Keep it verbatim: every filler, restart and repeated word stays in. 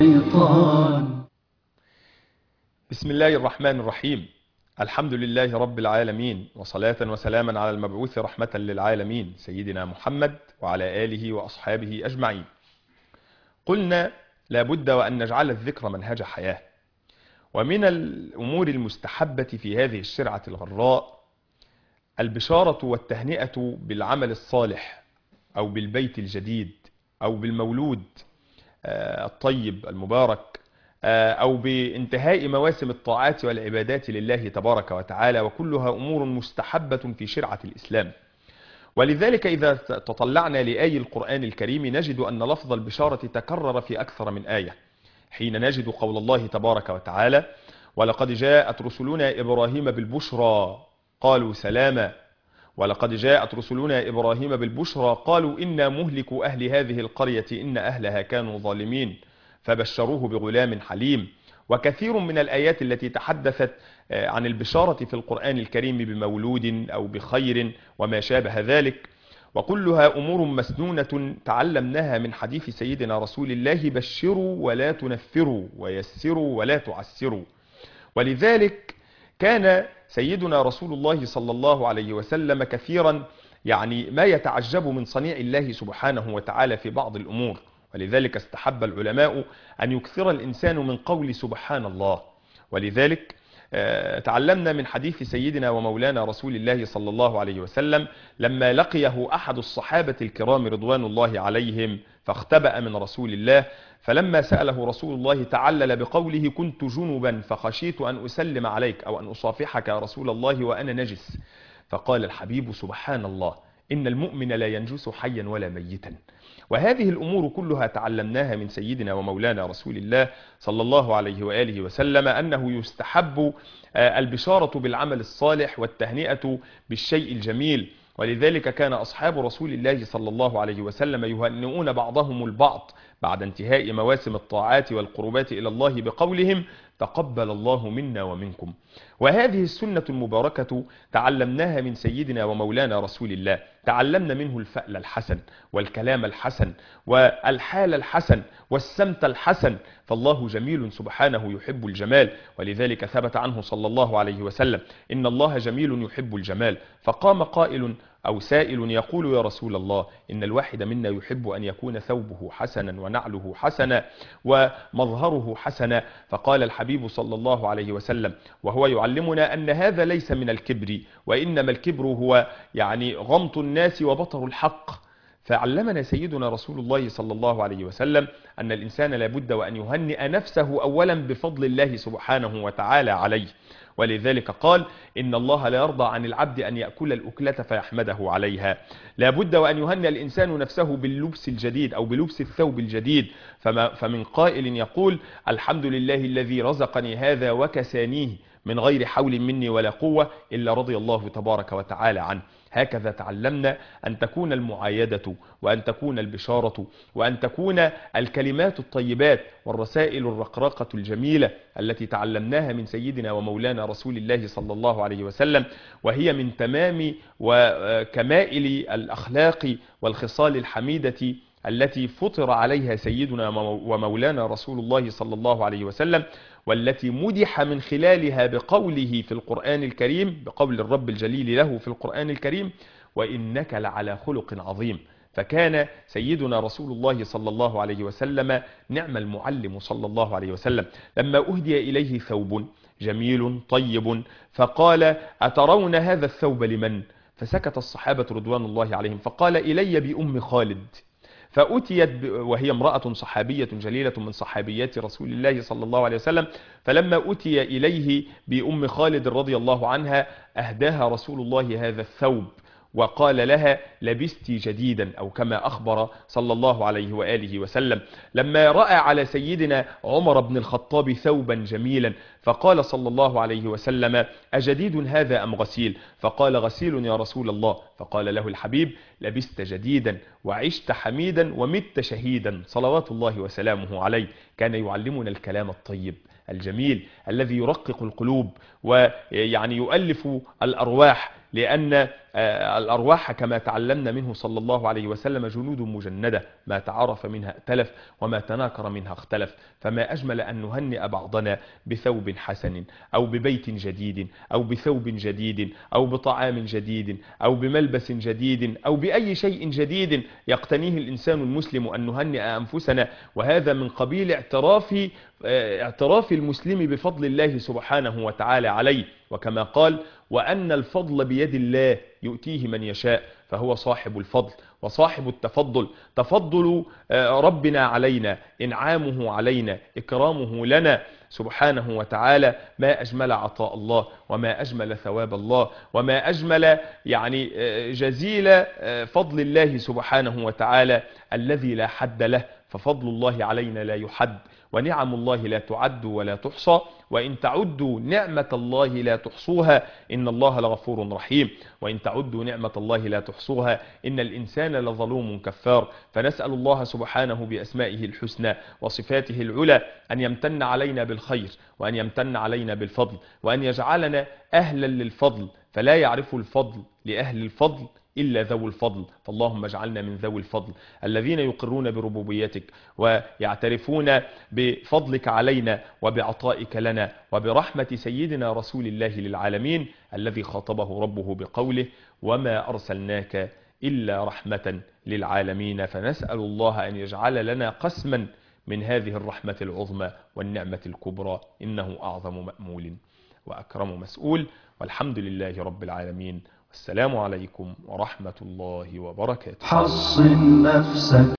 الشيطان. بسم الله الرحمن الرحيم. الحمد لله رب العالمين، وصلاة وسلاما على المبعوث رحمة للعالمين سيدنا محمد وعلى آله وأصحابه أجمعين. قلنا لابد وأن نجعل الذكر منهج حياة، ومن الأمور المستحبة في هذه الشرعة الغراء البشارة والتهنئة بالعمل الصالح أو بالبيت الجديد أو بالمولود الطيب المبارك أو بانتهاء مواسم الطاعات والعبادات لله تبارك وتعالى، وكلها أمور مستحبة في شرعة الإسلام. ولذلك إذا تطلعنا لآي القرآن الكريم نجد أن لفظ البشارة تكرر في أكثر من آية، حين نجد قول الله تبارك وتعالى: ولقد جاءت رسلنا إبراهيم بالبشرى قالوا سلاما، ولقد جاءت رسلنا إبراهيم بالبشرى قالوا إنا مهلكوا أهل هذه القرية إن أهلها كانوا ظالمين فبشروه بغلام حليم. وكثير من الآيات التي تحدثت عن البشارة في القرآن الكريم بمولود أو بخير وما شابه ذلك، وكلها أمور مسنونة تعلمناها من حديث سيدنا رسول الله: بشروا ولا تنفروا ويسروا ولا تعسروا. ولذلك كان سيدنا رسول الله صلى الله عليه وسلم كثيرا يعني ما يتعجب من صنيع الله سبحانه وتعالى في بعض الأمور، ولذلك استحب العلماء أن يكثر الإنسان من قول سبحان الله. ولذلك تعلمنا من حديث سيدنا ومولانا رسول الله صلى الله عليه وسلم لما لقيه أحد الصحابة الكرام رضوان الله عليهم فاختبأ من رسول الله، فلما سأله رسول الله تعلل بقوله: كنت جنبا فخشيت أن أسلم عليك أو أن أصافحك يا رسول الله وأنا نجس. فقال الحبيب: سبحان الله، إن المؤمن لا ينجس حيا ولا ميتا. وهذه الأمور كلها تعلمناها من سيدنا ومولانا رسول الله صلى الله عليه وآله وسلم، أنه يستحب البشارة بالعمل الصالح والتهنئة بالشيء الجميل. ولذلك كان أصحاب رسول الله صلى الله عليه وسلم يهنئون بعضهم البعض بعد انتهاء مواسم الطاعات والقربات إلى الله بقولهم: تقبل الله منا ومنكم. وهذه السنة المباركة تعلمناها من سيدنا ومولانا رسول الله، تعلمنا منه الفأل الحسن والكلام الحسن والحال الحسن والسمت الحسن، فالله جميل سبحانه يحب الجمال. ولذلك ثبت عنه صلى الله عليه وسلم: إن الله جميل يحب الجمال. فقام قائل أو سائل يقول: يا رسول الله، إن الواحد منا يحب أن يكون ثوبه حسنا ونعله حسنا ومظهره حسنا. فقال الحبيب صلى الله عليه وسلم وهو يعلمنا أن هذا ليس من الكبر، وإنما الكبر هو يعني غمط الناس وبطر الحق. فعلمنا سيدنا رسول الله صلى الله عليه وسلم أن الإنسان لابد وأن يهنئ نفسه أولا بفضل الله سبحانه وتعالى عليه. ولذلك قال: إن الله لا يرضى عن العبد أن يأكل الأكلة فيحمده عليها. لابد وأن يهنئ الإنسان نفسه باللبس الجديد أو بلبس الثوب الجديد. فما فمن قائل يقول: الحمد لله الذي رزقني هذا وكسانيه من غير حول مني ولا قوة إلا رضي الله تبارك وتعالى عنه. هكذا تعلمنا أن تكون المعايدة وأن تكون البشارة وأن تكون الكلمات الطيبات والرسائل الرقراقة الجميلة التي تعلمناها من سيدنا ومولانا رسول الله صلى الله عليه وسلم، وهي من تمام وكمائل الأخلاق والخصال الحميدة التي فطر عليها سيدنا ومولانا رسول الله صلى الله عليه وسلم، والتي مدح من خلالها بقوله في القرآن الكريم، بقول الرب الجليل له في القرآن الكريم: وإنك لعلى خلق عظيم. فكان سيدنا رسول الله صلى الله عليه وسلم نعم المعلم صلى الله عليه وسلم. لما أهدي إليه ثوب جميل طيب فقال: أترون هذا الثوب لمن؟ فسكت الصحابة رضوان الله عليهم، فقال: إلي بأم خالد. فأتيت وهي امرأة صحابية جليلة من صحابيات رسول الله صلى الله عليه وسلم، فلما أتي إليه بأم خالد رضي الله عنها أهداها رسول الله هذا الثوب وقال لها: لبست جديدا، أو كما أخبر صلى الله عليه وآله وسلم. لما رأى على سيدنا عمر بن الخطاب ثوبا جميلا فقال صلى الله عليه وسلم: أجديد هذا أم غسيل؟ فقال: غسيل يا رسول الله. فقال له الحبيب: لبست جديدا وعشت حميدا ومت شهيدا، صلوات الله وسلامه عليه. كان يعلمنا الكلام الطيب الجميل الذي يرقق القلوب ويعني يؤلف الأرواح، لأن الأرواح كما تعلمنا منه صلى الله عليه وسلم جنود مجندة، ما تعارف منها ائتلف وما تناكر منها اختلف. فما أجمل أن نهنئ بعضنا بثوب حسن أو ببيت جديد أو بثوب جديد أو بطعام جديد أو بملبس جديد أو بأي شيء جديد يقتنيه الإنسان المسلم، أن نهنئ أنفسنا. وهذا من قبيل اعتراف اعتراف المسلم بفضل الله سبحانه وتعالى عليه، وكما قال: وأن الفضل بيد الله يؤتيه من يشاء، فهو صاحب الفضل وصاحب التفضل. تفضل ربنا علينا، إنعامه علينا، إكرامه لنا سبحانه وتعالى. ما أجمل عطاء الله وما أجمل ثواب الله وما أجمل يعني جزيل فضل الله سبحانه وتعالى الذي لا حد له. ففضل الله علينا لا يحد، ونعم الله لا تعد ولا تحصى، وإن تعدوا نعمة الله لا تحصوها، إن الله لغفور رحيم. وإن تعدوا نعمة الله لا تحصوها، إن الإنسان لظلوم كفار. فنسأل الله سبحانه بأسمائه الحسنى وصفاته العلى أن يمتن علينا بالخير، وأن يمتن علينا بالفضل، وأن يجعلنا أهلا للفضل، فلا يعرف الفضل لأهل الفضل إلا ذوي الفضل. فاللهم اجعلنا من ذوي الفضل الذين يقرون بربوبيتك ويعترفون بفضلك علينا وبعطائك لنا وبرحمة سيدنا رسول الله للعالمين الذي خاطبه ربه بقوله: وما أرسلناك إلا رحمة للعالمين. فنسأل الله أن يجعل لنا قسما من هذه الرحمة العظمى والنعمة الكبرى، إنه أعظم مأمول وأكرم مسؤول. والحمد لله رب العالمين، والسلام عليكم ورحمة الله وبركاته. حصن نفسك